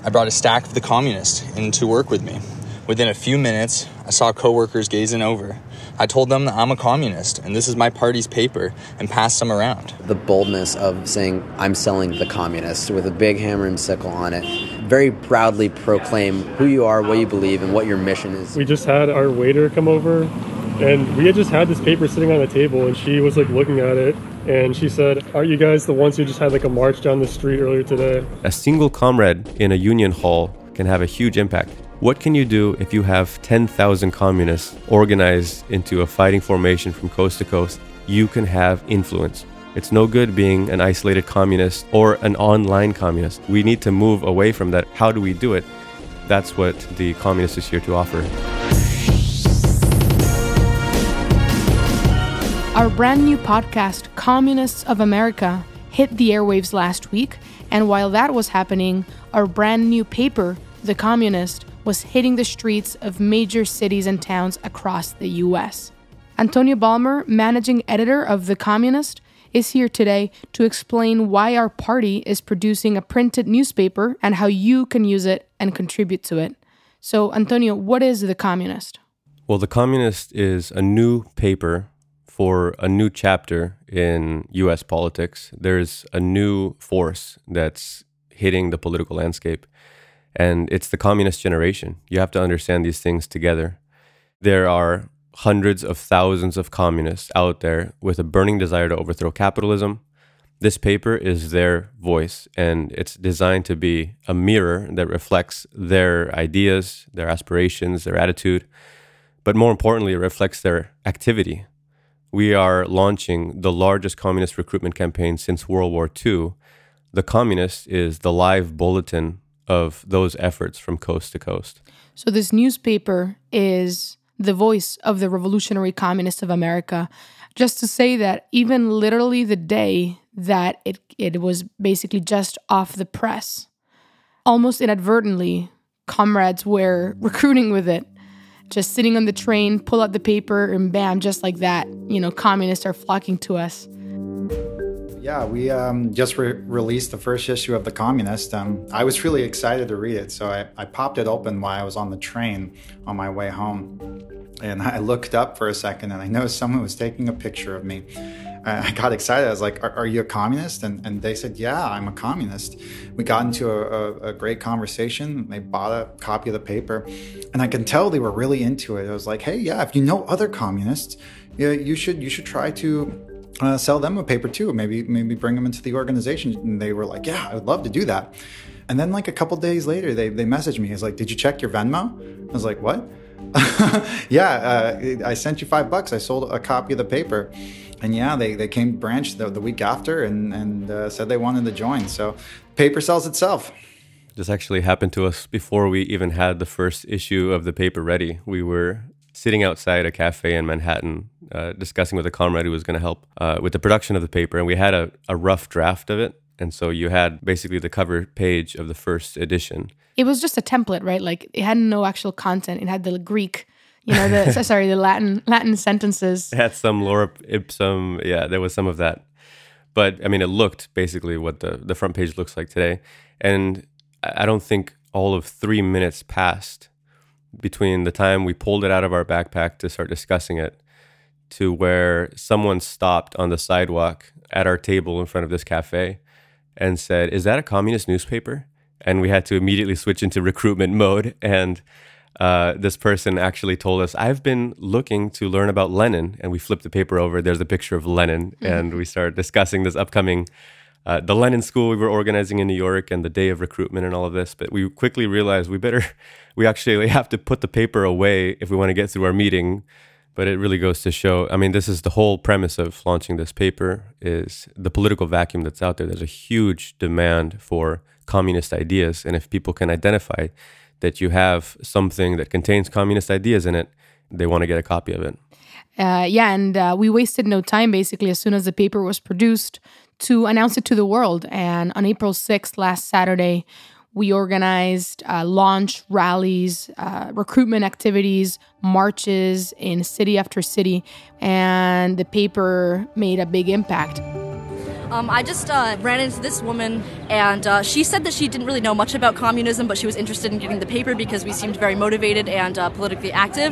I brought a stack of The Communist in to work with me. Within a few minutes, I saw coworkers gazing over. I told them that I'm a communist and this is my party's paper and passed them around. The boldness of saying, I'm selling The Communist with a big hammer and sickle on it. Very proudly proclaim who you are, what you believe, and what your mission is. We just had our waiter come over and we had just had this paper sitting on the table and she was like looking at it and she said, aren't you guys the ones who just had like a march down the street earlier today? A single comrade in a union hall can have a huge impact. What can you do if you have 10,000 communists organized into a fighting formation from coast to coast? You can have influence. It's no good being an isolated communist or an online communist. We need to move away from that. How do we do it? That's what The Communist is here to offer. Our brand new podcast, Communists of America, hit the airwaves last week. And while that was happening, our brand new paper, The Communist, was hitting the streets of major cities and towns across the U.S. Antonio Balmer, managing editor of The Communist, is here today to explain why our party is producing a printed newspaper and how you can use it and contribute to it. So, Antonio, what is The Communist? Well, The Communist is a new paper for a new chapter in U.S. politics. There's a new force that's hitting the political landscape. And it's the communist generation. You have to understand these things together. There are hundreds of thousands of communists out there with a burning desire to overthrow capitalism. This paper is their voice, and it's designed to be a mirror that reflects their ideas, their aspirations, their attitude. But more importantly, it reflects their activity. We are launching the largest communist recruitment campaign since World War II. The Communist is the live bulletin of those efforts from coast to coast. So this newspaper is the voice of the revolutionary communists of America. Just to say that even literally the day that it was basically just off the press, almost inadvertently, comrades were recruiting with it. Just sitting on the train, pull out the paper, and bam, just like that, communists are flocking to us. Yeah, we just released the first issue of The Communist. I was really excited to read it, so I popped it open while I was on the train on my way home. And I looked up for a second, and I noticed someone was taking a picture of me. I got excited. I was like, are you a communist? And they said, yeah, I'm a communist. We got into a great conversation. They bought a copy of the paper, and I can tell they were really into it. I was like, hey, yeah, if you know other communists, yeah, you should try to sell them a paper too. Maybe bring them into the organization. And they were like, yeah, I would love to do that. And then like a couple days later, they messaged me. It's like, did you check your Venmo? I was like, what? I sent you $5. I sold a copy of the paper. And yeah, they came branched the week after and said they wanted to join. So paper sells itself. This actually happened to us before we even had the first issue of the paper ready. We were sitting outside a cafe in Manhattan, discussing with a comrade who was going to help with the production of the paper. And we had a rough draft of it. And so you had basically the cover page of the first edition. It was just a template, right? Like it had no actual content. It had the Greek, the Latin sentences. It had some lorem ipsum. Yeah, there was some of that. But I mean, it looked basically what the front page looks like today. And I don't think all of 3 minutes passed between the time we pulled it out of our backpack to start discussing it to where someone stopped on the sidewalk at our table in front of this cafe and said, is that a communist newspaper? And we had to immediately switch into recruitment mode. And this person actually told us, I've been looking to learn about Lenin. And we flipped the paper over. There's a picture of Lenin. Mm-hmm. And we started discussing this upcoming, the Lenin School we were organizing in New York and the day of recruitment and all of this. But we quickly realized we actually have to put the paper away if we want to get through our meeting. But it really goes to show, I mean, this is the whole premise of launching this paper is the political vacuum that's out there. There's a huge demand for communist ideas. And if people can identify that you have something that contains communist ideas in it, they want to get a copy of it. We wasted no time, basically, as soon as the paper was produced, to announce it to the world. And on April 6th, last Saturday, we organized launch rallies, recruitment activities, marches in city after city, and the paper made a big impact. I just ran into this woman And she said that she didn't really know much about communism, but she was interested in getting the paper because we seemed very motivated and politically active.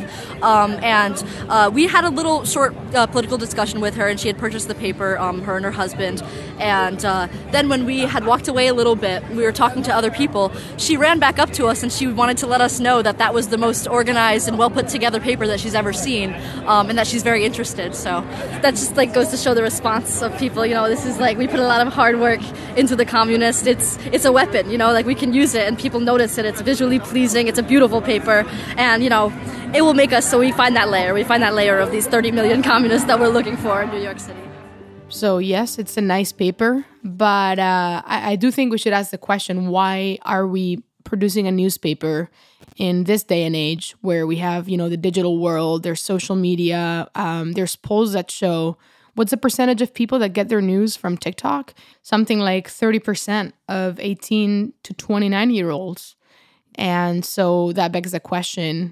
And we had a little short political discussion with her, and she had purchased the paper, her and her husband. And then when we had walked away a little bit, we were talking to other people, she ran back up to us and she wanted to let us know that that was the most organized and well put together paper that she's ever seen, and that she's very interested. So that just like goes to show the response of people. You know, this is like, we put a lot of hard work into the Communist. It's a weapon, you know, like we can use it and people notice it. It's visually pleasing. It's a beautiful paper, and you know, it will make us, so we find that layer of these 30 million communists that we're looking for in New York City. So yes, it's a nice paper, but I do think we should ask the question, why are we producing a newspaper in this day and age where we have, you know, the digital world, there's social media, there's polls that show, what's the percentage of people that get their news from TikTok? Something like 30% of 18 to 29-year-olds. And so that begs the question,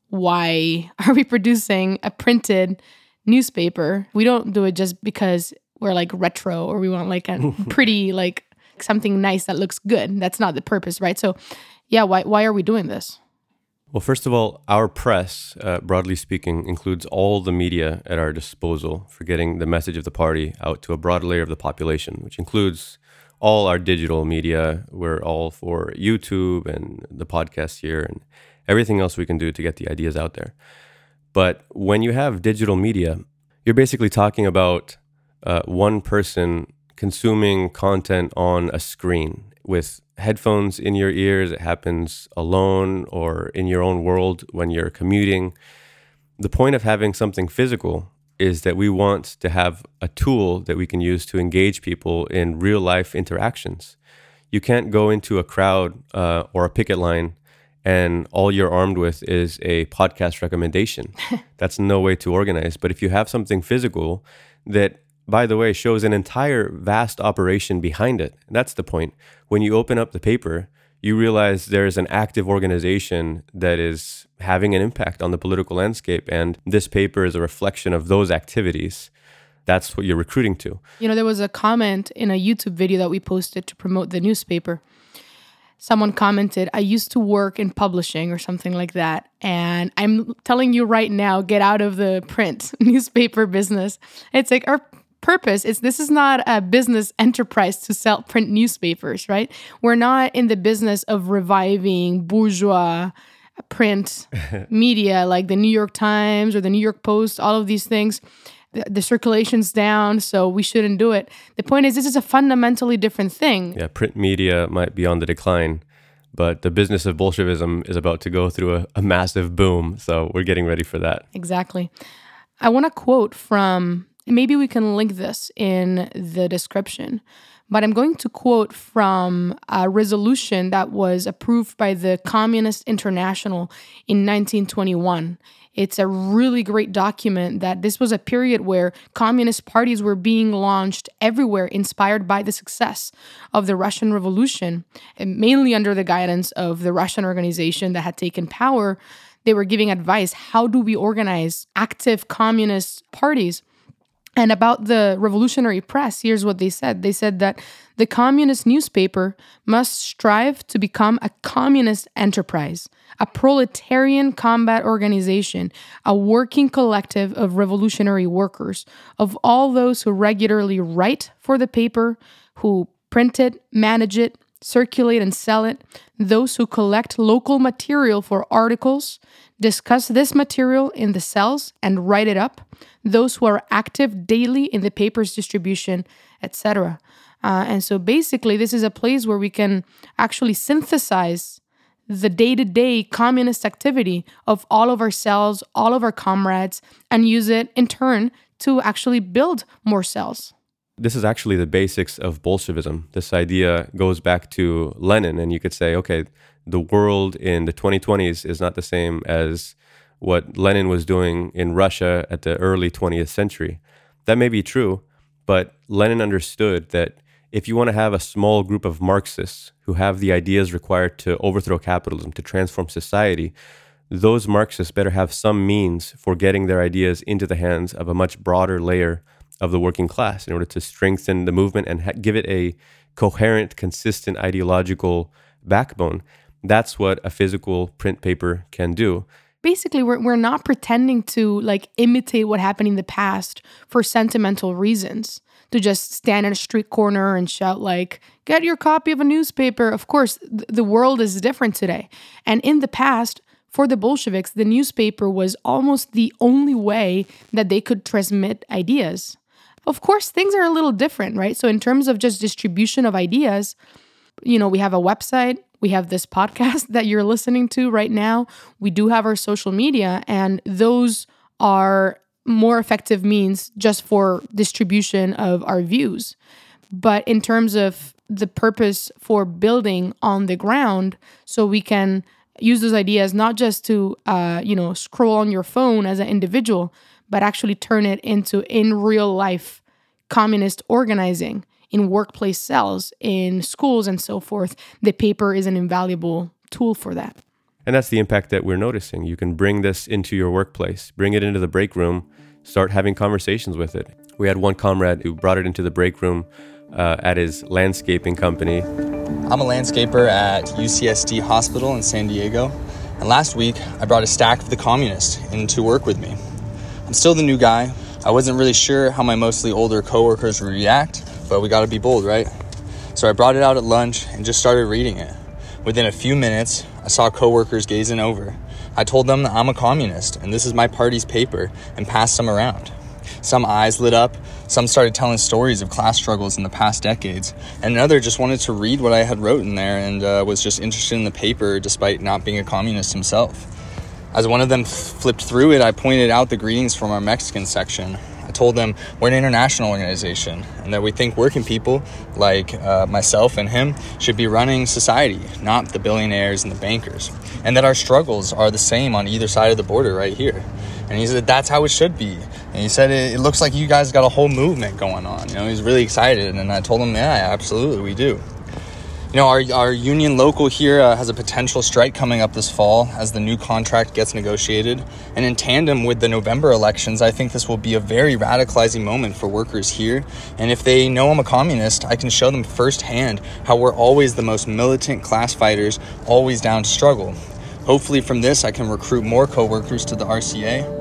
why are we producing a printed newspaper? We don't do it just because we're like retro or we want like a pretty, like something nice that looks good. That's not the purpose, right? So yeah, why are we doing this? Well, first of all, our press, broadly speaking, includes all the media at our disposal for getting the message of the party out to a broad layer of the population, which includes all our digital media. We're all for YouTube and the podcast here and everything else we can do to get the ideas out there. But when you have digital media, you're basically talking about one person consuming content on a screen with headphones in your ears. It happens alone or in your own world when you're commuting. The point of having something physical is that we want to have a tool that we can use to engage people in real life interactions. You can't go into a crowd or a picket line and all you're armed with is a podcast recommendation. That's no way to organize. But if you have something physical that, by the way, shows an entire vast operation behind it, and that's the point. When you open up the paper, you realize there's an active organization that is having an impact on the political landscape, and this paper is a reflection of those activities. That's what you're recruiting to. You know, there was a comment in a YouTube video that we posted to promote the newspaper. Someone commented, I used to work in publishing or something like that. And I'm telling you right now, get out of the print newspaper business. It's like our purpose is, this is not a business enterprise to sell print newspapers, right? We're not in the business of reviving bourgeois print media like the New York Times or the New York Post, all of these things. The circulation's down, so we shouldn't do it. The point is, this is a fundamentally different thing. Yeah, print media might be on the decline, but the business of Bolshevism is about to go through a massive boom, so we're getting ready for that. Exactly. I want to quote from, maybe we can link this in the description, but I'm going to quote from a resolution that was approved by the Communist International in 1921. It's a really great document that this was a period where communist parties were being launched everywhere, inspired by the success of the Russian Revolution, and mainly under the guidance of the Russian organization that had taken power. They were giving advice, how do we organize active communist parties? And about the revolutionary press, here's what they said. They said that the communist newspaper must strive to become a communist enterprise, a proletarian combat organization, a working collective of revolutionary workers, of all those who regularly write for the paper, who print it, manage it, circulate and sell it, those who collect local material for articles, discuss this material in the cells and write it up, those who are active daily in the paper's distribution, etc. And so basically, this is a place where we can actually synthesize the day-to-day communist activity of all of our cells, all of our comrades, and use it in turn to actually build more cells. This is actually the basics of Bolshevism. This idea goes back to Lenin, and you could say, okay, the world in the 2020s is not the same as what Lenin was doing in Russia at the early 20th century. That may be true, but Lenin understood that if you want to have a small group of Marxists who have the ideas required to overthrow capitalism, to transform society, those Marxists better have some means for getting their ideas into the hands of a much broader layer of the working class in order to strengthen the movement and give it a coherent, consistent ideological backbone. That's what a physical print paper can do. Basically, we're not pretending to like imitate what happened in the past for sentimental reasons, to just stand in a street corner and shout like, get your copy of a newspaper. Of course, the world is different today. And in the past, for the Bolsheviks, the newspaper was almost the only way that they could transmit ideas. Of course, things are a little different, right? So in terms of just distribution of ideas, we have a website, we have this podcast that you're listening to right now, we do have our social media, and those are more effective means just for distribution of our views. But in terms of the purpose for building on the ground, so we can use those ideas not just to, scroll on your phone as an individual, but actually turn it into in real life communist organizing in workplace cells, in schools, and so forth. The paper is an invaluable tool for that. And that's the impact that we're noticing. You can bring this into your workplace, bring it into the break room, start having conversations with it. We had one comrade who brought it into the break room at his landscaping company. I'm a landscaper at UCSD Hospital in San Diego, and last week I brought a stack of The Communist into work with me. I'm still the new guy. I wasn't really sure how my mostly older coworkers would react, but we gotta be bold, right? So I brought it out at lunch and just started reading it. Within a few minutes, I saw coworkers gazing over. I told them that I'm a communist and this is my party's paper, and passed some around. Some eyes lit up, some started telling stories of class struggles in the past decades, and another just wanted to read what I had wrote in there and was just interested in the paper despite not being a communist himself. As one of them flipped through it, I pointed out the greetings from our Mexican section. I told them we're an international organization and that we think working people like myself and him should be running society, not the billionaires and the bankers, and that our struggles are the same on either side of the border right here. And he said, that's how it should be. And he said, it looks like you guys got a whole movement going on. He was really excited. And I told him, yeah, absolutely, we do. Our union local here has a potential strike coming up this fall as the new contract gets negotiated. And in tandem with the November elections, I think this will be a very radicalizing moment for workers here. And if they know I'm a communist, I can show them firsthand how we're always the most militant class fighters, always down to struggle. Hopefully from this, I can recruit more coworkers to the RCA.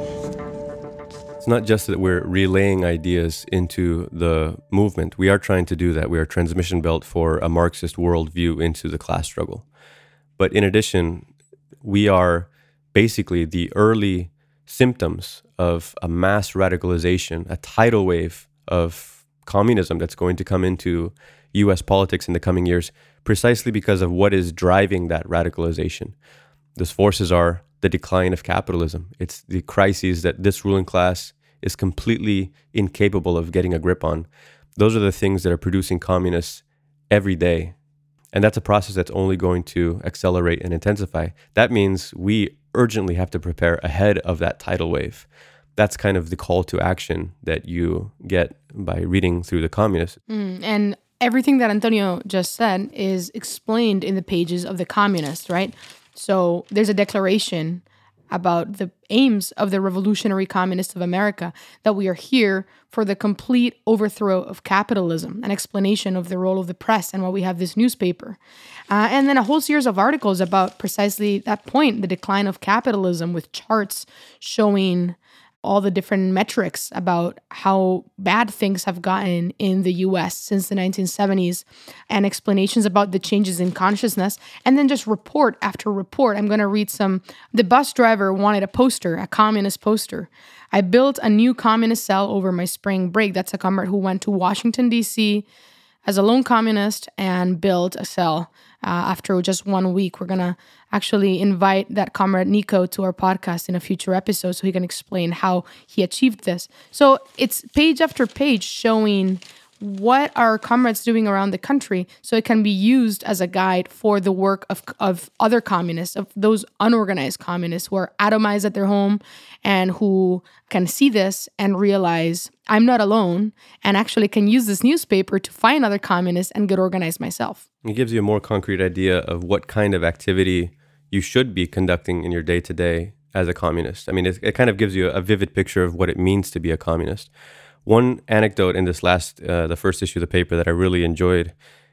It's not just that we're relaying ideas into the movement. We are trying to do that. We are a transmission belt for a Marxist worldview into the class struggle. But in addition, we are basically the early symptoms of a mass radicalization, a tidal wave of communism that's going to come into U.S. politics in the coming years, precisely because of what is driving that radicalization. Those forces are the decline of capitalism. It's the crises that this ruling class is completely incapable of getting a grip on. Those are the things that are producing communists every day. And that's a process that's only going to accelerate and intensify. That means we urgently have to prepare ahead of that tidal wave. That's kind of the call to action that you get by reading through The Communist. And everything that Antonio just said is explained in the pages of The Communist, right? So there's a declaration about the aims of the Revolutionary Communists of America, that we are here for the complete overthrow of capitalism, an explanation of the role of the press and why we have this newspaper. And then a whole series of articles about precisely that point, the decline of capitalism, with charts showing all the different metrics about how bad things have gotten in the US since the 1970s, and explanations about the changes in consciousness, and then just report after report. I'm going to read some. The bus driver wanted a poster, a communist poster. I built a new communist cell over my spring break. That's a comrade who went to Washington, D.C. as a lone communist and built a cell. After just 1 week, we're going to actually invite that comrade Nico to our podcast in a future episode so he can explain how he achieved this. So it's page after page showing what are comrades doing around the country, so it can be used as a guide for the work of other communists, of those unorganized communists who are atomized at their home and who can see this and realize I'm not alone, and actually can use this newspaper to find other communists and get organized myself. It gives you a more concrete idea of what kind of activity you should be conducting in your day-to-day as a communist. I mean, it kind of gives you a vivid picture of what it means to be a communist. One anecdote in this the first issue of the paper that I really enjoyed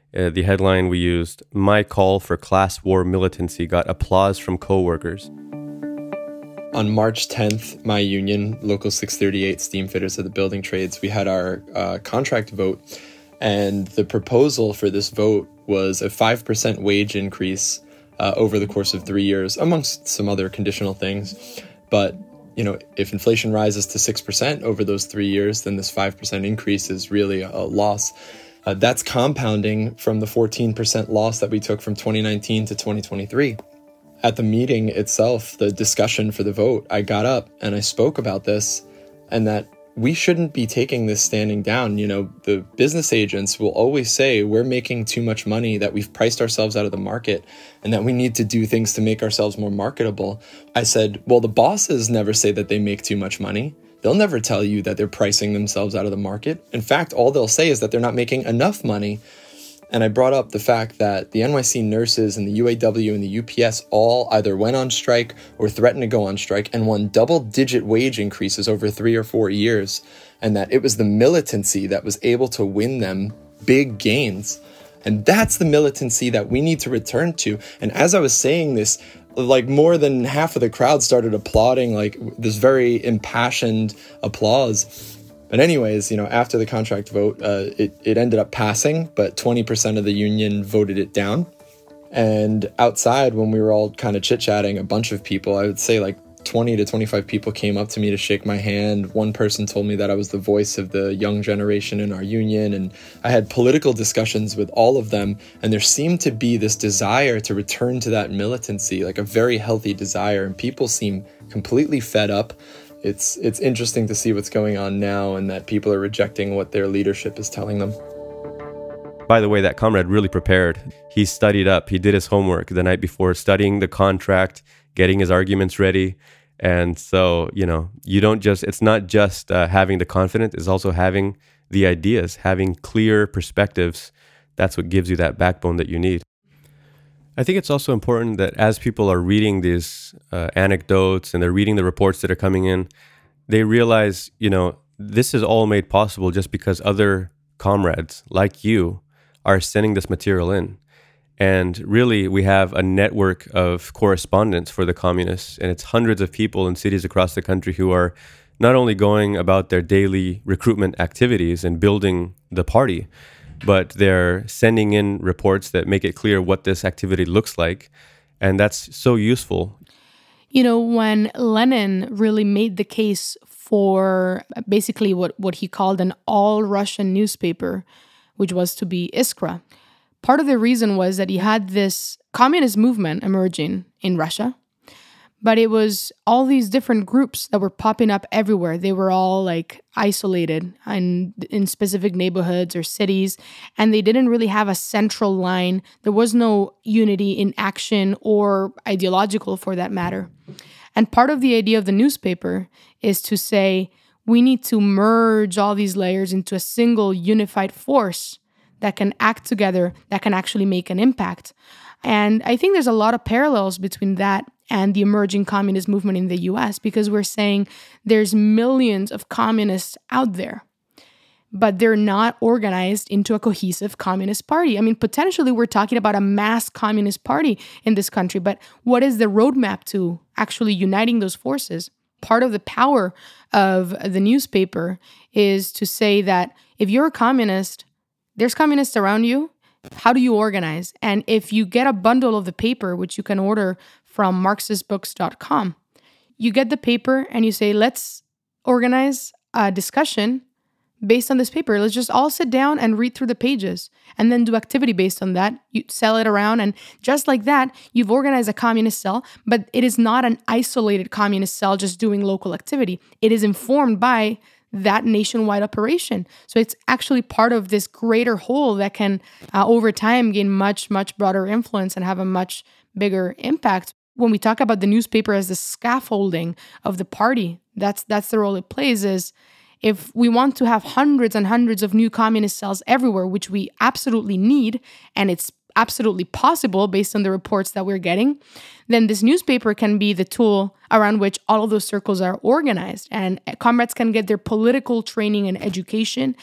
The headline we used, "My call for class war militancy got applause from coworkers." On March 10th, my union, Local 638 Steam Fitters of the Building Trades, we had our contract vote, and the proposal for this vote was a 5% wage increase over the course of 3 years, amongst some other conditional things. But, if inflation rises to 6% over those 3 years, then this 5% increase is really a loss. That's compounding from the 14% loss that we took from 2019 to 2023. At the meeting itself, the discussion for the vote, I got up and I spoke about this, and that we shouldn't be taking this standing down. The business agents will always say we're making too much money, that we've priced ourselves out of the market, and that we need to do things to make ourselves more marketable. I said, well, the bosses never say that they make too much money. They'll never tell you that they're pricing themselves out of the market. In fact, all they'll say is that they're not making enough money. And I brought up the fact that the NYC nurses and the UAW and the UPS all either went on strike or threatened to go on strike and won double-digit wage increases over 3 or 4 years, and that it was the militancy that was able to win them big gains. And that's the militancy that we need to return to. And as I was saying this, more than half of the crowd started applauding, this very impassioned applause. But anyways, after the contract vote, it ended up passing, but 20% of the union voted it down. And outside, when we were all kind of chit-chatting, a bunch of people, I would say 20 to 25 people came up to me to shake my hand. One person told me that I was the voice of the young generation in our union, and I had political discussions with all of them, and there seemed to be this desire to return to that militancy, a very healthy desire, and people seem completely fed up. It's interesting to see what's going on now, and that people are rejecting what their leadership is telling them. By the way, that comrade really prepared. He studied up. He did his homework the night before, studying the contract, getting his arguments ready. And so, it's not just having the confidence, it's also having the ideas, having clear perspectives. That's what gives you that backbone that you need. I think it's also important that as people are reading these anecdotes and they're reading the reports that are coming in, they realize, this is all made possible just because other comrades like you are sending this material in. And really, we have a network of correspondents for the communists, and it's hundreds of people in cities across the country who are not only going about their daily recruitment activities and building the party, but they're sending in reports that make it clear what this activity looks like. And that's so useful. When Lenin really made the case for basically what he called an all-Russian newspaper, which was to be Iskra, part of the reason was that he had this communist movement emerging in Russia, but it was all these different groups that were popping up everywhere. They were all isolated in specific neighborhoods or cities, and they didn't really have a central line. There was no unity in action or ideological, for that matter. And part of the idea of the newspaper is to say, we need to merge all these layers into a single unified force that can act together, that can actually make an impact. And I think there's a lot of parallels between that and the emerging communist movement in the US, because we're saying there's millions of communists out there, but they're not organized into a cohesive communist party. I mean, potentially we're talking about a mass communist party in this country, but what is the roadmap to actually uniting those forces? Part of the power of the newspaper is to say that if you're a communist, there's communists around you. How do you organize? And if you get a bundle of the paper, which you can order from marxistbooks.com, you get the paper and you say, let's organize a discussion based on this paper. Let's just all sit down and read through the pages and then do activity based on that. You sell it around, and just like that, you've organized a communist cell, but it is not an isolated communist cell just doing local activity. It is informed by that nationwide operation. So it's actually part of this greater whole that can, over time, gain much, much broader influence and have a much bigger impact. When we talk about the newspaper as the scaffolding of the party, that's the role it plays. Is if we want to have hundreds and hundreds of new communist cells everywhere, which we absolutely need, and it's absolutely possible based on the reports that we're getting, then this newspaper can be the tool around which all of those circles are organized, and comrades can get their political training and education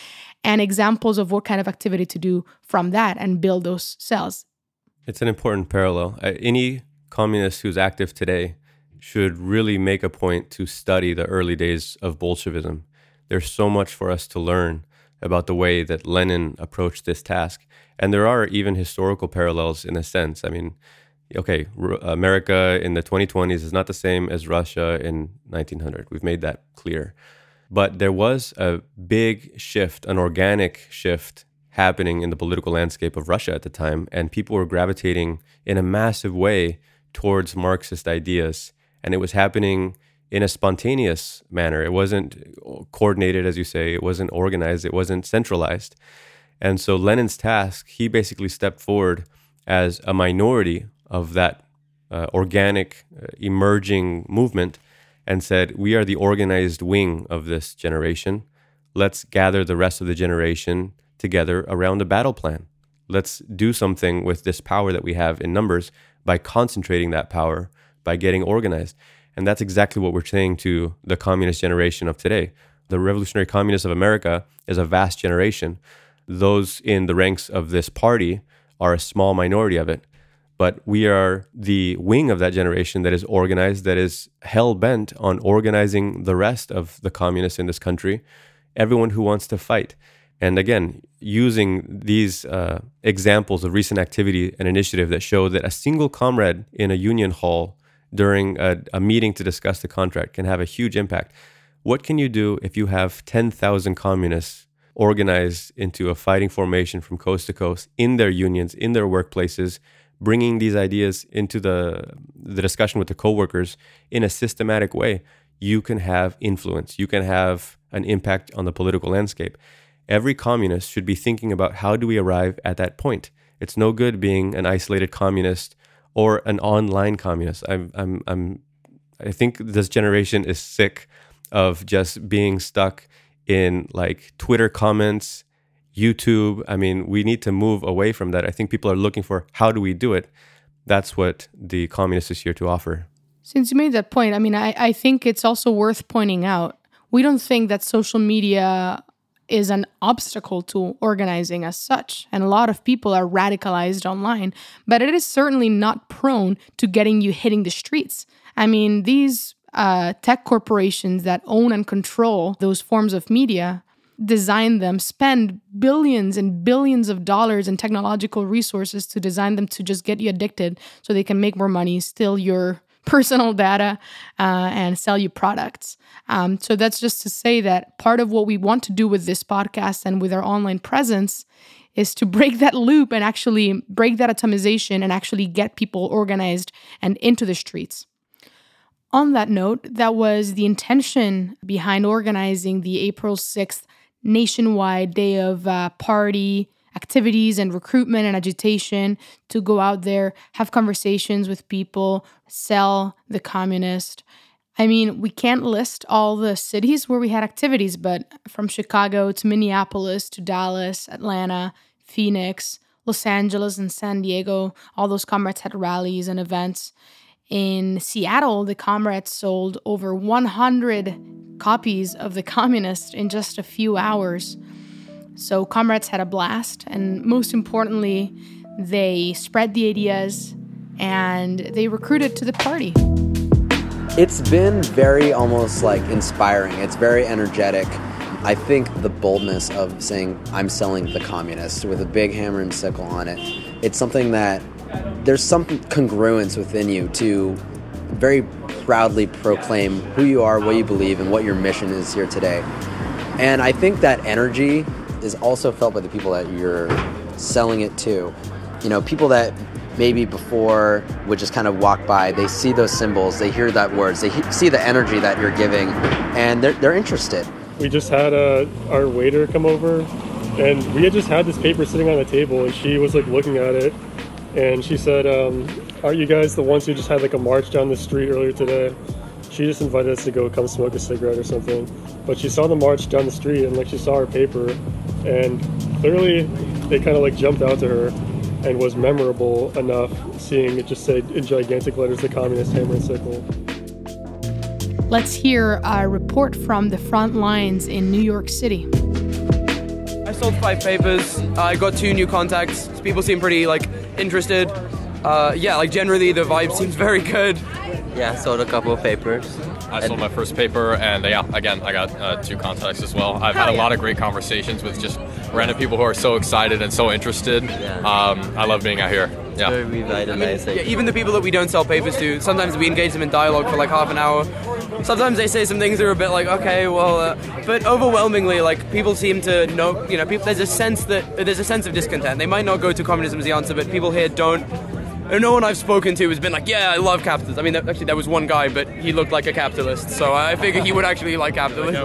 and examples of what kind of activity to do from that and build those cells. It's an important parallel. Any communist who's active today should really make a point to study the early days of Bolshevism. There's so much for us to learn about the way that Lenin approached this task. And there are even historical parallels in a sense. I mean, okay, America in the 2020s is not the same as Russia in 1900. We've made that clear. But there was a big shift, an organic shift happening in the political landscape of Russia at the time, and people were gravitating in a massive way towards Marxist ideas. And it was happening in a spontaneous manner. It wasn't coordinated, as you say. It wasn't organized. It wasn't centralized. And so Lenin's task, he basically stepped forward as a minority of that organic, emerging movement and said, we are the organized wing of this generation. Let's gather the rest of the generation together around a battle plan. Let's do something with this power that we have in numbers by concentrating that power, by getting organized. And that's exactly what we're saying to the communist generation of today. The Revolutionary Communists of America is a vast generation. Those in the ranks of this party are a small minority of it. But we are the wing of that generation that is organized, that is hell-bent on organizing the rest of the communists in this country, everyone who wants to fight. And again, using these examples of recent activity and initiative that show that a single comrade in a union hall during a meeting to discuss the contract can have a huge impact. What can you do if you have 10,000 communists organized into a fighting formation from coast to coast in their unions, in their workplaces, bringing these ideas into the discussion with the coworkers in a systematic way? You can have influence. You can have an impact on the political landscape. Every communist should be thinking about, how do we arrive at that point? It's no good being an isolated communist or an online communist. I think this generation is sick of just being stuck in like Twitter comments, YouTube. I mean, we need to move away from that. I think people are looking for, how do we do it? That's what the communist is here to offer. Since you made that point, I mean, I think it's also worth pointing out, we don't think that social media is an obstacle to organizing as such. And a lot of people are radicalized online, but it is certainly not prone to getting you hitting the streets. I mean, these tech corporations that own and control those forms of media, design them, spend billions and billions of dollars in technological resources to design them to just get you addicted so they can make more money, steal your personal data, and sell you products. So that's just to say that part of what we want to do with this podcast and with our online presence is to break that loop and actually break that atomization and actually get people organized and into the streets. On that note, that was the intention behind organizing the April 6th nationwide day of party activities and recruitment and agitation, to go out there, have conversations with people, sell the communist. I mean, we can't list all the cities where we had activities, but from Chicago to Minneapolis to Dallas, Atlanta, Phoenix, Los Angeles, and San Diego, all those comrades had rallies and events. In Seattle, the comrades sold over 100 copies of The Communist in just a few hours. So comrades had a blast, and most importantly, they spread the ideas and they recruited to the party. It's been very almost like inspiring. It's very energetic. I think the boldness of saying, I'm selling the communist with a big hammer and sickle on it, it's something that there's some congruence within you to very proudly proclaim who you are, what you believe, and what your mission is here today. And I think that energy is also felt by the people that you're selling it to. You know, people that maybe before would just kind of walk by, they see those symbols, they hear that words, they see the energy that you're giving, and they're interested. We just had our waiter come over, and we had just had this paper sitting on the table, and she was like looking at it, and she said, aren't you guys the ones who just had like a march down the street earlier today? She just invited us to go come smoke a cigarette or something. But she saw the march down the street, and like she saw our paper, and clearly they kind of like jumped out to her and was memorable enough, seeing it just said in gigantic letters, The Communist Hammer and Sickle. Let's hear a report from the front lines in New York City. I sold 5 papers. I got 2 new contacts. People seem pretty interested. Generally the vibe seems very good. Yeah, sold a couple of papers. I sold my first paper, and again, I got 2 contacts as well. I've had a lot of great conversations with just random people who are so excited and so interested. Yeah. I love being out here. Yeah. Very revitalizing. Even the people that we don't sell papers to, sometimes we engage them in dialogue for half an hour. Sometimes they say some things that are a bit but overwhelmingly, people seem to know. There's a sense of discontent. They might not go to communism as the answer, but people here don't. And no one I've spoken to has been I love capitalism. I mean, actually, there was one guy, but he looked like a capitalist, so I figured he would actually like capitalism.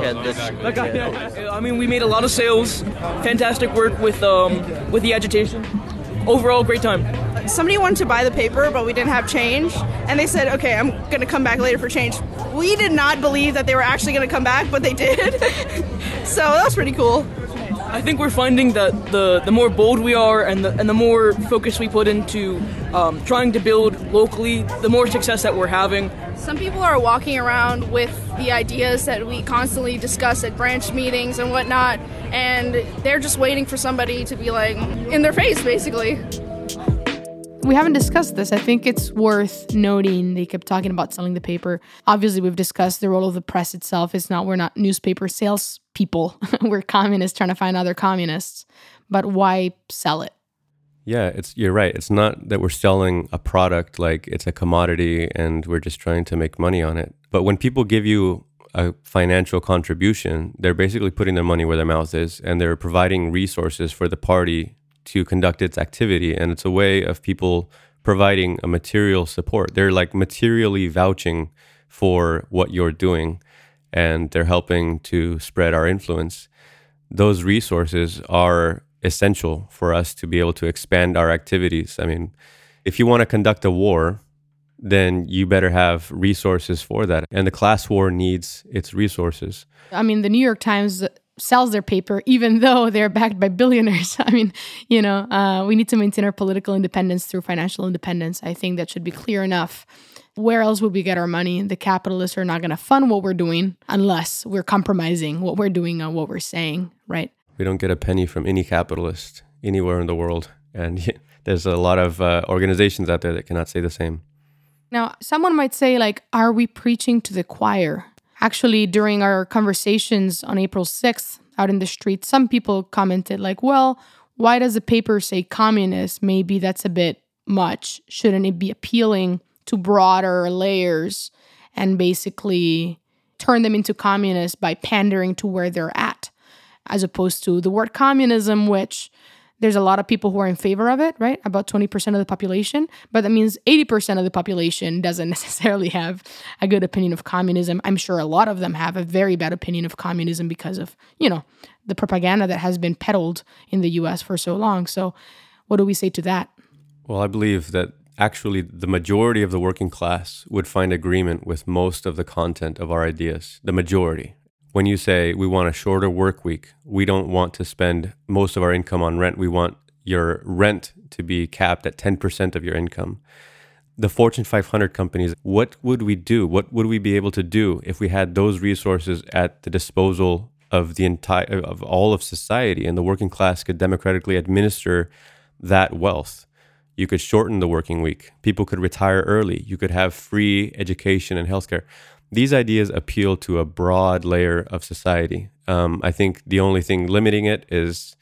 I mean, we made a lot of sales. Fantastic work with the agitation. Overall, great time. Somebody wanted to buy the paper, but we didn't have change, and they said, "Okay, I'm going to come back later for change." We did not believe that they were actually going to come back, but they did. So that was pretty cool. I think we're finding that the more bold we are and the more focus we put into trying to build locally, the more success that we're having. Some people are walking around with the ideas that we constantly discuss at branch meetings and whatnot, and they're just waiting for somebody to be in their face, basically. We haven't discussed this. I think it's worth noting they kept talking about selling the paper. Obviously, we've discussed the role of the press itself. We're not newspaper salespeople. We're communists trying to find other communists. But why sell it? Yeah, you're right. It's not that we're selling a product like it's a commodity and we're just trying to make money on it. But when people give you a financial contribution, they're basically putting their money where their mouth is, and they're providing resources for the party to conduct its activity. And it's a way of people providing a material support. They're materially vouching for what you're doing, and they're helping to spread our influence. Those resources are essential for us to be able to expand our activities. I mean, if you want to conduct a war, then you better have resources for that. And the class war needs its resources. I mean, the New York Times sells their paper, even though they're backed by billionaires. I mean, we need to maintain our political independence through financial independence. I think that should be clear enough. Where else would we get our money? The capitalists are not going to fund what we're doing unless we're compromising what we're doing on what we're saying, right? We don't get a penny from any capitalist anywhere in the world. And there's a lot of organizations out there that cannot say the same. Now, someone might say, are we preaching to the choir? Actually, during our conversations on April 6th out in the street, some people commented well, why does the paper say communist? Maybe that's a bit much. Shouldn't it be appealing to broader layers and basically turn them into communists by pandering to where they're at, as opposed to the word communism, which there's a lot of people who are in favor of it, right? About 20% of the population. But that means 80% of the population doesn't necessarily have a good opinion of communism. I'm sure a lot of them have a very bad opinion of communism because of, the propaganda that has been peddled in the US for so long. So what do we say to that? Well, I believe that actually the majority of the working class would find agreement with most of the content of our ideas. The majority. When you say we want a shorter work week, we don't want to spend most of our income on rent. We want your rent to be capped at 10% of your income. The Fortune 500 companies, what would we do? What would we be able to do if we had those resources at the disposal of of all of society, and the working class could democratically administer that wealth? You could shorten the working week. People could retire early. You could have free education and healthcare. These ideas appeal to a broad layer of society. I think the only thing limiting it is,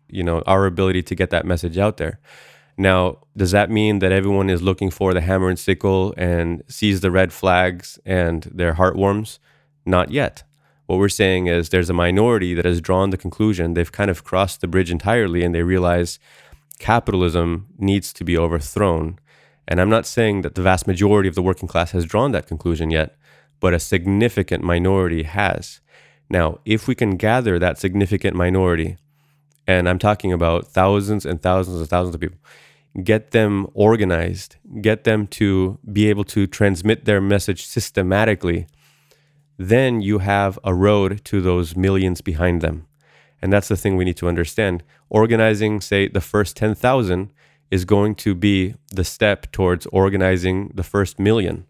our ability to get that message out there. Now, does that mean that everyone is looking for the hammer and sickle and sees the red flags and their heart warms? Not yet. What we're saying is there's a minority that has drawn the conclusion, they've kind of crossed the bridge entirely, and they realize capitalism needs to be overthrown. And I'm not saying that the vast majority of the working class has drawn that conclusion yet, but a significant minority has. Now, if we can gather that significant minority, and I'm talking about thousands and thousands and thousands of people, get them organized, get them to be able to transmit their message systematically, then you have a road to those millions behind them. And that's the thing we need to understand. Organizing, say, the first 10,000 is going to be the step towards organizing the first million.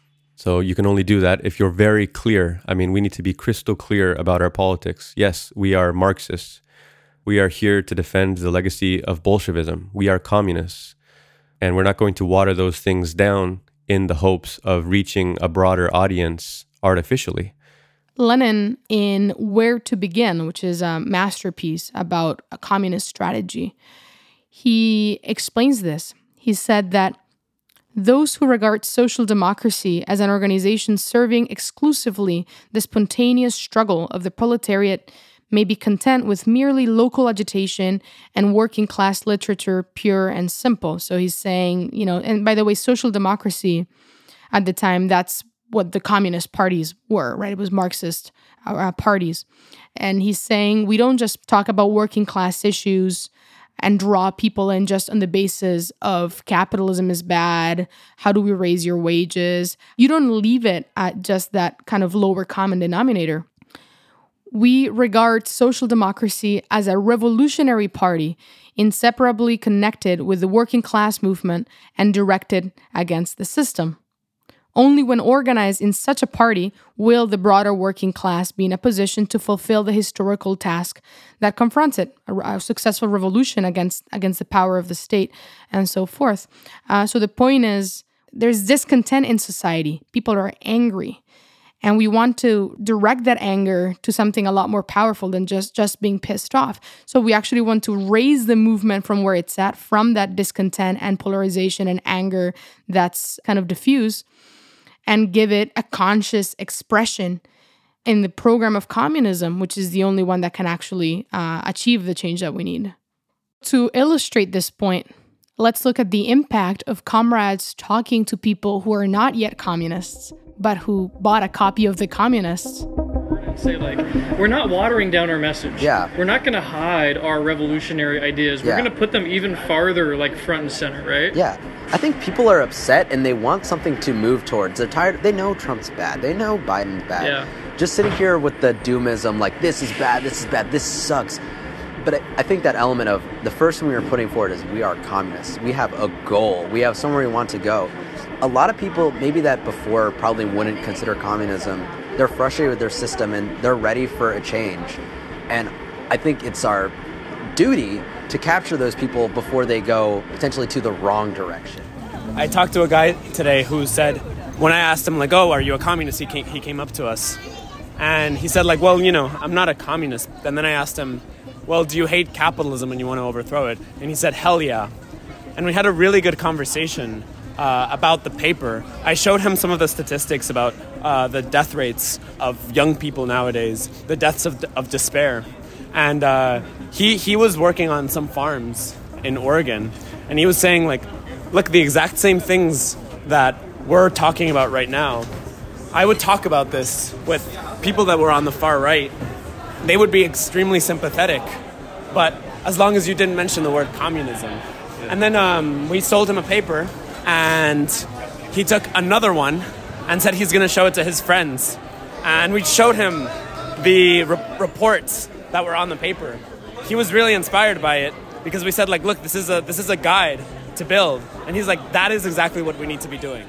So you can only do that if you're very clear. I mean, we need to be crystal clear about our politics. Yes, we are Marxists. We are here to defend the legacy of Bolshevism. We are communists. And we're not going to water those things down in the hopes of reaching a broader audience artificially. Lenin, in Where to Begin, which is a masterpiece about a communist strategy, he explains this. He said that those who regard social democracy as an organization serving exclusively the spontaneous struggle of the proletariat may be content with merely local agitation and working class literature, pure and simple. So he's saying, and by the way, social democracy at the time, that's what the communist parties were, right? It was Marxist parties. And he's saying we don't just talk about working class issues and draw people in just on the basis of capitalism is bad, how do we raise your wages? You don't leave it at just that kind of lower common denominator. We regard social democracy as a revolutionary party inseparably connected with the working class movement and directed against the system. Only when organized in such a party will the broader working class be in a position to fulfill the historical task that confronts it, a successful revolution against the power of the state, and so forth. So the point is, there's discontent in society. People are angry. And we want to direct that anger to something a lot more powerful than just being pissed off. So we actually want to raise the movement from where it's at, from that discontent and polarization and anger that's kind of diffuse, and give it a conscious expression in the program of communism, which is the only one that can actually achieve the change that we need. To illustrate this point, let's look at the impact of comrades talking to people who are not yet communists, but who bought a copy of The Communists. Say, we're not watering down our message. Yeah. We're not going to hide our revolutionary ideas. We're going to put them even farther, front and center, right? Yeah. I think people are upset and they want something to move towards. They're tired. They know Trump's bad. They know Biden's bad. Yeah. Just sitting here with the doomism, this is bad, this sucks. But I think that element of the first thing we were putting forward is we are communists. We have a goal. We have somewhere we want to go. A lot of people, maybe that before probably wouldn't consider communism, they're frustrated with their system and they're ready for a change. And I think it's our duty to capture those people before they go potentially to the wrong direction. I talked to a guy today who said, when I asked him, are you a communist? He came up to us. And he said, I'm not a communist. And then I asked him, well, do you hate capitalism and you want to overthrow it? And he said, hell yeah. And we had a really good conversation about the paper. I showed him some of the statistics about the death rates of young people nowadays, the deaths of despair. And he was working on some farms in Oregon, and he was saying, look, the exact same things that we're talking about right now, I would talk about this with people that were on the far right. They would be extremely sympathetic, but as long as you didn't mention the word communism. And then we sold him a paper, and he took another one and said he's going to show it to his friends. And we showed him the reports that were on the paper. He was really inspired by it because we said, look, this is a guide to build. And he's like, that is exactly what we need to be doing.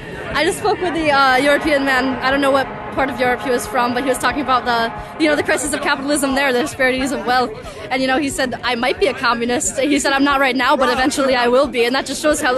I just spoke with the European man. I don't know what part of Europe he was from, but he was talking about the crisis of capitalism there, the disparities of wealth. And, he said, I might be a communist. He said, I'm not right now, but eventually I will be. And that just shows how,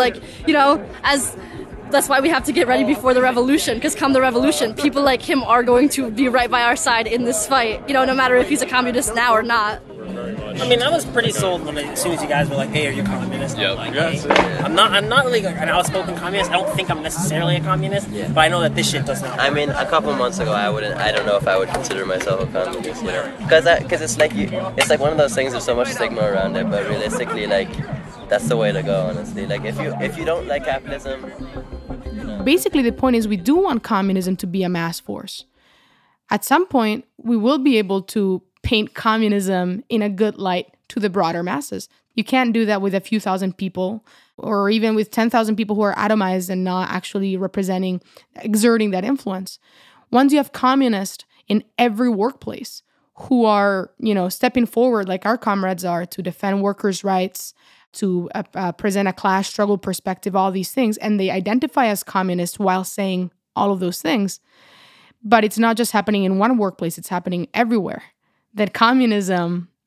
that's why we have to get ready before the revolution, because come the revolution, people like him are going to be right by our side in this fight, no matter if he's a communist now or not. I mean, I was pretty sold as soon as you guys were like, hey, are you a communist? Yep. Hey. I'm not really an outspoken communist. I don't think I'm necessarily a communist, but I know that this shit does not. I mean, a couple months ago, I don't know if I would consider myself a communist, because it's like one of those things, there's so much stigma around it, but realistically, that's the way to go, honestly. If you don't like capitalism. Basically, the point is we do want communism to be a mass force. At some point, we will be able to paint communism in a good light to the broader masses. You can't do that with a few thousand people or even with 10,000 people who are atomized and not actually exerting that influence. Once you have communists in every workplace who are, stepping forward like our comrades are to defend workers' rights, to present a class struggle perspective, all these things, and they identify as communists while saying all of those things. But it's not just happening in one workplace, it's happening everywhere. That communism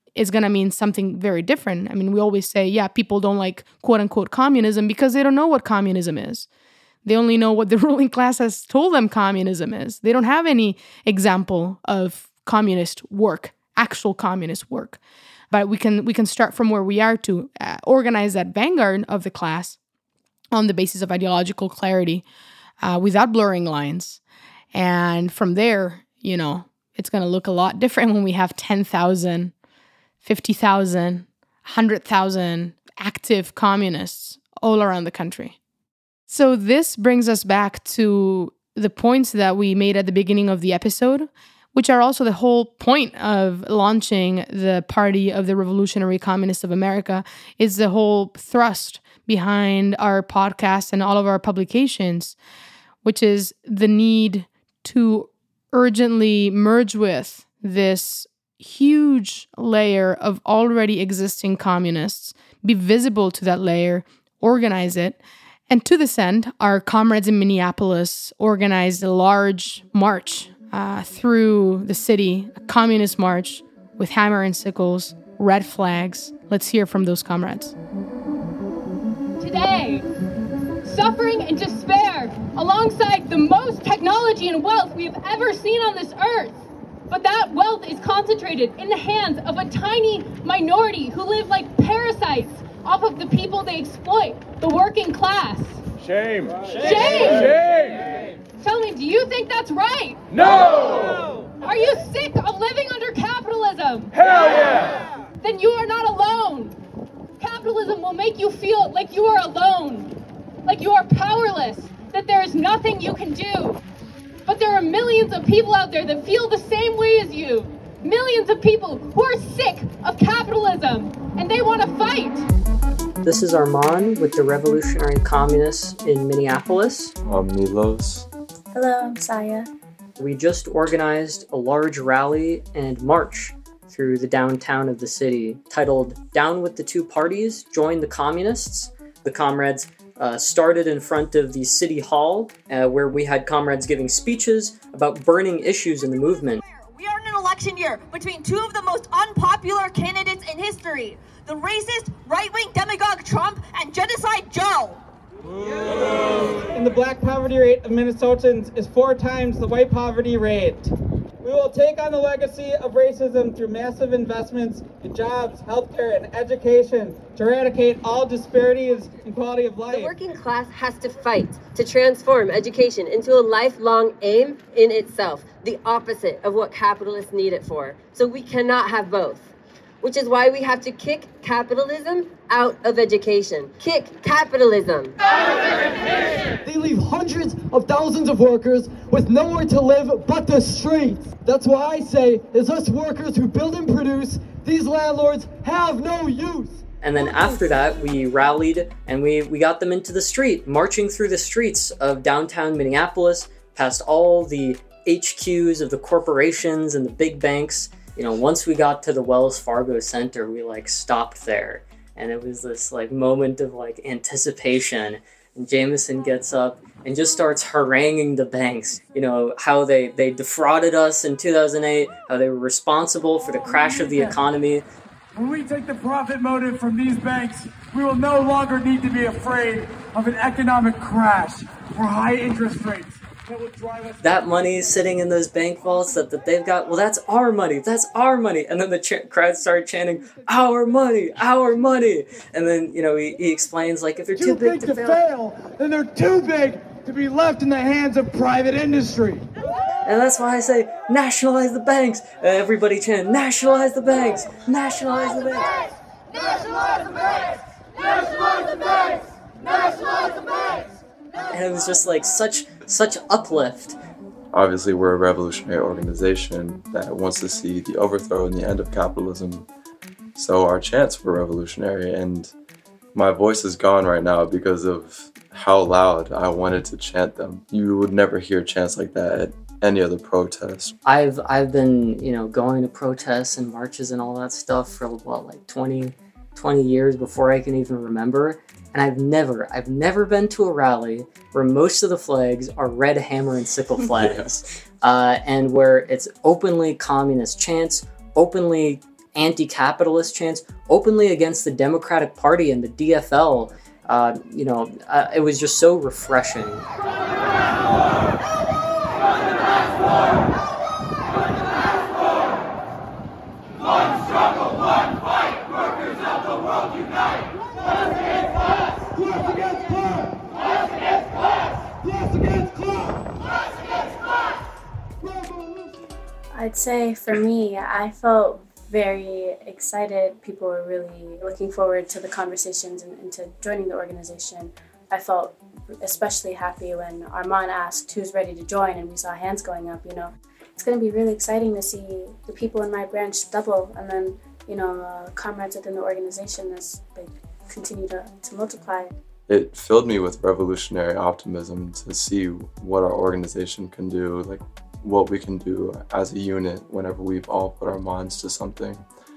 is going to mean something very different. I mean, we always say, yeah, people don't like quote unquote communism because they don't know what communism is. They only know what the ruling class has told them communism is. They don't have any example of communist work, actual communist work. But we can start from where we are to organize that vanguard of the class on the basis of ideological clarity without blurring lines. And from there, you know, it's going to look a lot different when we have 10,000, 50,000, 100,000 active communists all around the country. So this brings us back to the points that we made at the beginning of the episode, which are also the whole point of launching the Party of the Revolutionary Communists of America, is the whole thrust behind our podcast and all of our publications, which is the need to urgently merge with this huge layer of already existing communists, be visible to that layer, organize it. And to this end, our comrades in Minneapolis organized a large march through the city, a communist march with hammer and sickles, red flags. Let's hear from those comrades. Today, suffering and despair alongside the most technology and wealth we have ever seen on this earth. But that wealth is concentrated in the hands of a tiny minority who live like parasites off of the people they exploit, the working class. Shame. Shame. Shame. Tell me, do you think that's right? No! Are you sick of living under capitalism? Hell yeah! Then you are not alone. Capitalism will make you feel like you are alone, like you are powerless, that there is nothing you can do. But there are millions of people out there that feel the same way as you. Millions of people who are sick of capitalism, and they want to fight. This is Armand with the Revolutionary Communists in Minneapolis. I'm Milos. Hello, I'm Saya. We just organized a large rally and march through the downtown of the city titled Down with the Two Parties, Join the Communists. The comrades started in front of the city hall where we had comrades giving speeches about burning issues in the movement. We are in an election year between two of the most unpopular candidates in history, the racist right-wing demagogue Trump and genocide Joe. And the black poverty rate of Minnesotans is 4 times the white poverty rate. We will take on the legacy of racism through massive investments in jobs, healthcare, and education to eradicate all disparities in quality of life. The working class has to fight to transform education into a lifelong aim in itself, the opposite of what capitalists need it for. So we cannot have both, which is why we have to kick capitalism out of education. Kick capitalism out of education! They leave hundreds of thousands of workers with nowhere to live but the streets. That's why I say, as us workers who build and produce, these landlords have no use. And then after that, we rallied and we got them into the street, marching through the streets of downtown Minneapolis, past all the HQs of the corporations and the big banks. You know, once we got to the Wells Fargo Center, we stopped there. And it was this moment of anticipation. And Jameson gets up and just starts haranguing the banks. You know, how they defrauded us in 2008, how they were responsible for the crash of the economy. When we take the profit motive from these banks, we will no longer need to be afraid of an economic crash or high interest rates. That money is sitting in those bank vaults that they've got. Well, that's our money. That's our money. And then the crowd started chanting, "Our money, our money." And then, he explains, if they're too big to fail, then they're too big to be left in the hands of private industry. And that's why I say, nationalize the banks. Everybody chant, nationalize the banks, nationalize the banks. Nationalize the banks! Nationalize the banks! Nationalize the banks! And it was just such uplift. Obviously, we're a revolutionary organization that wants to see the overthrow and the end of capitalism. So our chants were revolutionary, and my voice is gone right now because of how loud I wanted to chant them. You would never hear chants like that at any other protest. I've been, going to protests and marches and all that stuff for 20 years before I can even remember. And I've never been to a rally where most of the flags are red hammer and sickle flags, and where it's openly communist chants, openly anti-capitalist chants, openly against the Democratic Party and the DFL. It was just so refreshing. One struggle, one fight, workers of the world unite. Class against class, class against class, class against class, class against class, class against class. I'd say for me, I felt very excited. People were really looking forward to the conversations and to joining the organization. I felt especially happy when Armand asked who's ready to join and we saw hands going up, It's going to be really exciting to see the people in my branch double and then, comrades within the organization as they continue to multiply. It filled me with revolutionary optimism to see what our organization can do, like what we can do as a unit whenever we've all put our minds to something,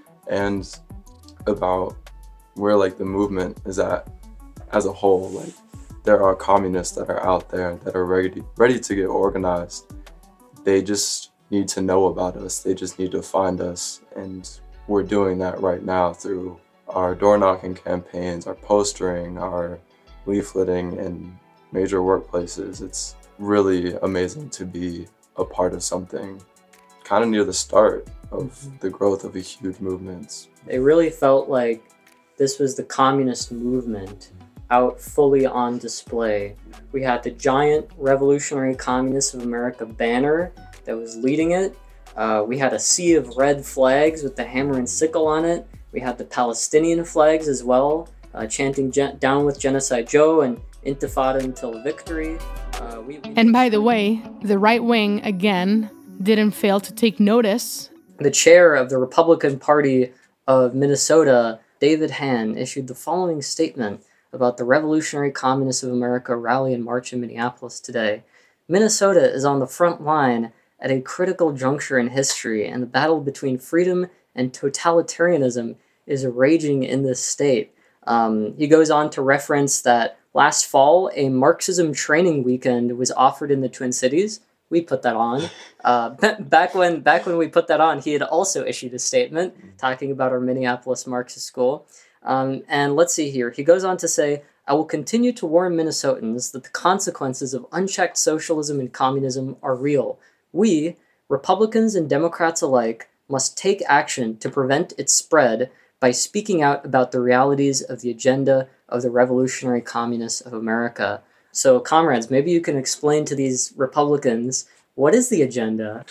and about where the movement is at as a whole. There are communists that are out there that are ready to get organized. They just need to know about us. They just need to find us. And we're doing that right now through our door knocking campaigns, our postering, our leafleting in major workplaces. It's really amazing to be a part of something kind of near the start of the growth of a huge movement. It really felt like this was the communist movement out fully on display. We had the giant Revolutionary Communists of America banner that was leading it. We had a sea of red flags with the hammer and sickle on it. We had the Palestinian flags as well, chanting down with Genocide Joe and Intifada until victory. And by the way, the right wing, again, didn't fail to take notice. The chair of the Republican Party of Minnesota, David Hann, issued the following statement about the Revolutionary Communists of America rally and march in Minneapolis today. Minnesota is on the front line at a critical juncture in history, and the battle between freedom and totalitarianism is raging in this state. He goes on to reference that last fall, a Marxism training weekend was offered in the Twin Cities. We put that on. Back when we put that on, he had also issued a statement talking about our Minneapolis Marxist school. And let's see here. He goes on to say, I will continue to warn Minnesotans that the consequences of unchecked socialism and communism are real. We, Republicans and Democrats alike, must take action to prevent its spread by speaking out about the realities of the agenda of the Revolutionary Communists of America. So, comrades, maybe you can explain to these Republicans, what is the agenda?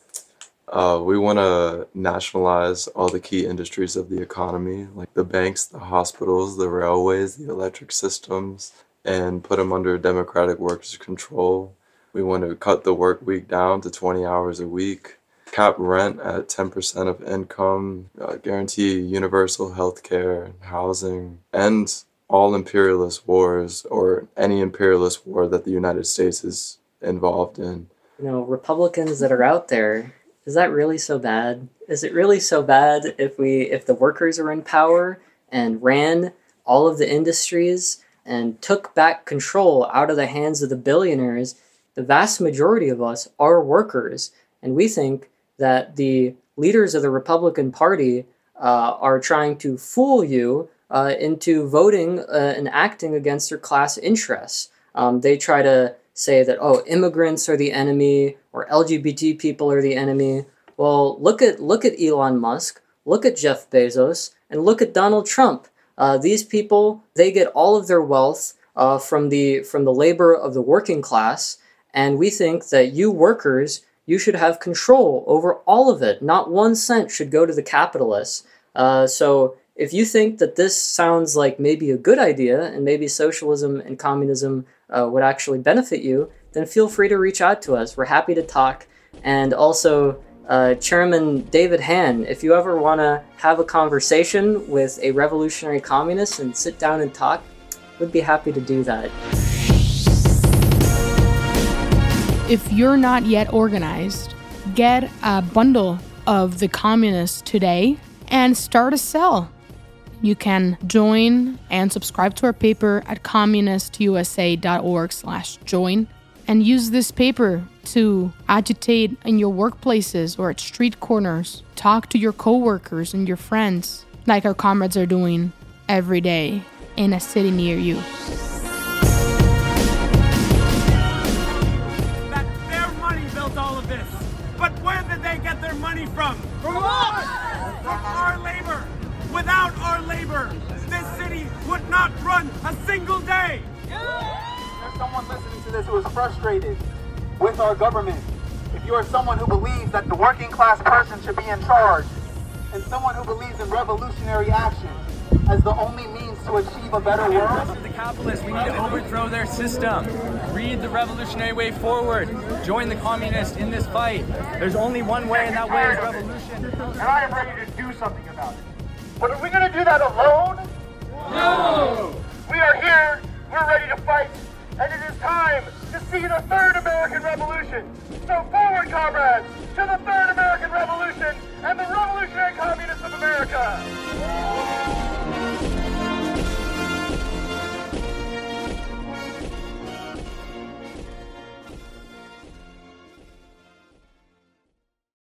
We want to nationalize all the key industries of the economy, like the banks, the hospitals, the railways, the electric systems, and put them under democratic workers' control. We want to cut the work week down to 20 hours a week, cap rent at 10% of income, guarantee universal health care, housing, end all imperialist wars or any imperialist war that the United States is involved in. Republicans that are out there, is that really so bad? Is it really so bad if the workers are in power and ran all of the industries and took back control out of the hands of the billionaires? The vast majority of us are workers, and we think that the leaders of the Republican Party are trying to fool you into voting and acting against their class interests. They try to say that, immigrants are the enemy or LGBT people are the enemy. Well, look at Elon Musk, look at Jeff Bezos, and look at Donald Trump. These people, they get all of their wealth from the labor of the working class, and we think that you workers, you should have control over all of it. Not 1 cent should go to the capitalists. So if you think that this sounds like maybe a good idea and maybe socialism and communism would actually benefit you, then feel free to reach out to us. We're happy to talk. And also, Chairman David Hann, if you ever want to have a conversation with a revolutionary communist and sit down and talk, we'd be happy to do that. If you're not yet organized, get a bundle of the Communists today and start a cell. You can join and subscribe to our paper at communistusa.org/join. and use this paper to agitate in your workplaces or at street corners. Talk to your coworkers and your friends like our comrades are doing every day in a city near you. That their money built all of this. But where did they get their money from? From us! From our labor. Without our labor, this city would not run a single day. There's someone listening to this who is frustrated with our government. If you are someone who believes that the working class person should be in charge, and someone who believes in revolutionary action as the only means to achieve a better world. The capitalists, we need to overthrow their system. Read the revolutionary way forward. Join the communists in this fight. There's only one way, and that way is revolution. And I am ready to do something about it. But are we going to do that alone? No! We are here, we're ready to fight, and it is time to see the Third American Revolution. So forward, comrades, to the Third American Revolution and the Revolutionary Communists of America!